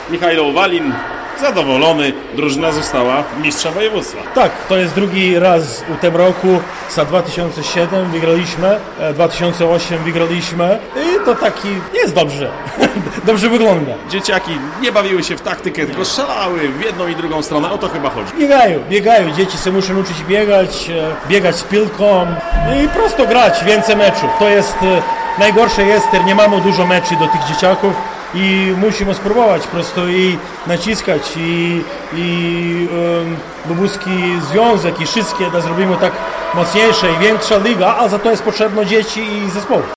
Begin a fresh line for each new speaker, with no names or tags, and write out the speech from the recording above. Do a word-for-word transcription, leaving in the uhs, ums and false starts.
Michał Walin zadowolony, drużyna została mistrzem województwa.
Tak, to jest drugi raz w tym roku. Za dwa tysiące siedem wygraliśmy, dwa tysiące osiem wygraliśmy i to taki jest dobrze. Dobrze wygląda.
Dzieciaki nie bawiły się w taktykę, tylko strzelały w jedną i drugą stronę, o to chyba chodzi.
Biegają, biegają, dzieci się muszą uczyć biegać, biegać z piłką i prosto grać więcej meczów. To jest najgorsze jest, że nie mamy dużo meczy do tych dzieciaków i musimy spróbować prosto i naciskać i, i um, lubuski związek i wszystkie, da zrobimy tak mocniejsze i większa liga, a za to jest potrzebne dzieci i zespoły.